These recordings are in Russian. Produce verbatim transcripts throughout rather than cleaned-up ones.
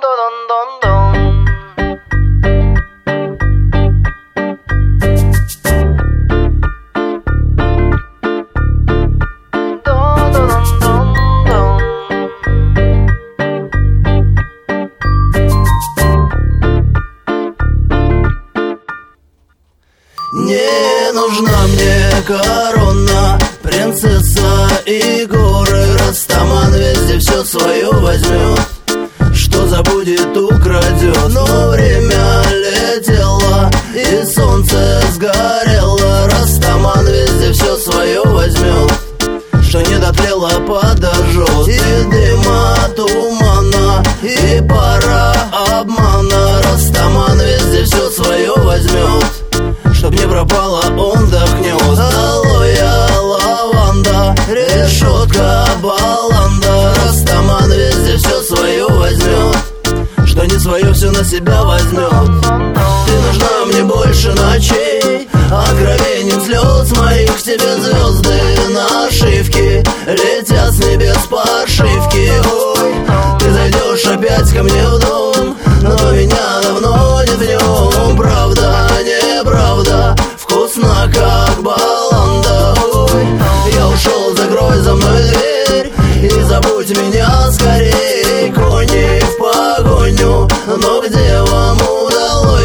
Не нужна мне корона, принцесса и горы. Растаман везде все свое возьмет, что забудет, украдет. Но время летело и солнце сгорело. Растаман везде все свое возьмет, что не дотлело, подожжет. И дыма, тумана, и пара обмана. Растаман везде все свое возьмет, чтоб не пропало, он вдохнет. Алоэ, лаванда, решетка, баланда. Растаман везде все свое возьмет, что не свое все на себя возьмет. Ты нужна мне больше ночей, откровением слез моих. К тебе звезды нашивки летят с небес подшивки. Ой, ты зайдешь опять ко мне в дом, но меня давно нет в нем. Правда, неправда, вкусно как баланда. Ой, я ушел, закрой за мной дверь и забудь меня скорей. Кони в погоню, но где вам удалось?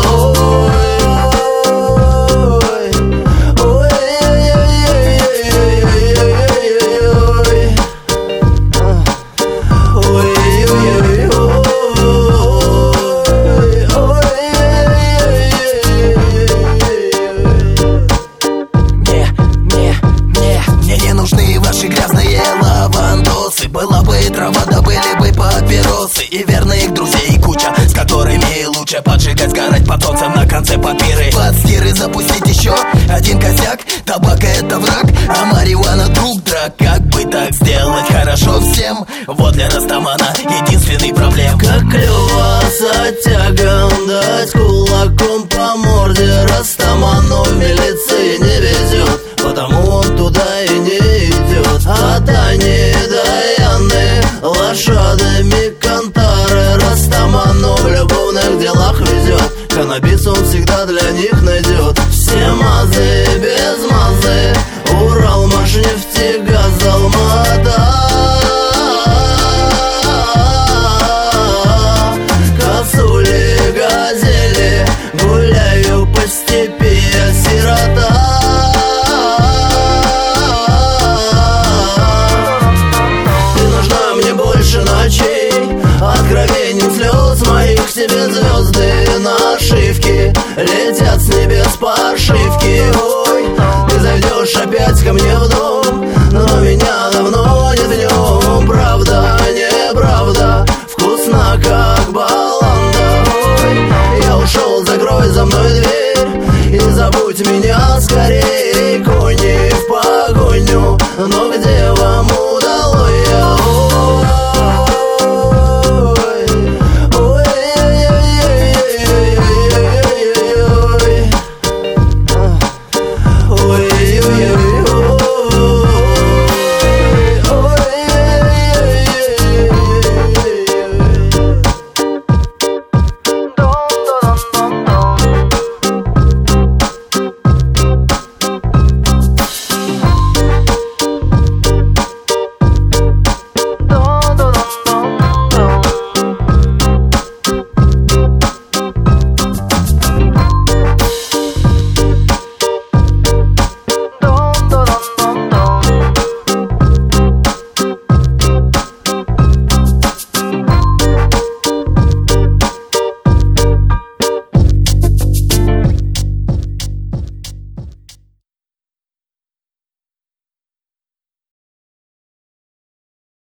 Была бы и трава, да были бы папиросы и верных друзей куча, с которыми лучше поджигать, сгорать под солнцем на конце папиры. Под стиры запустить еще один косяк. Табак — это враг, а марихуана — друг драк. Как бы так сделать хорошо всем? Вот для Растамана единственный проблем. Как клево с оттягом дать кулаком по морде Растаману в милиции не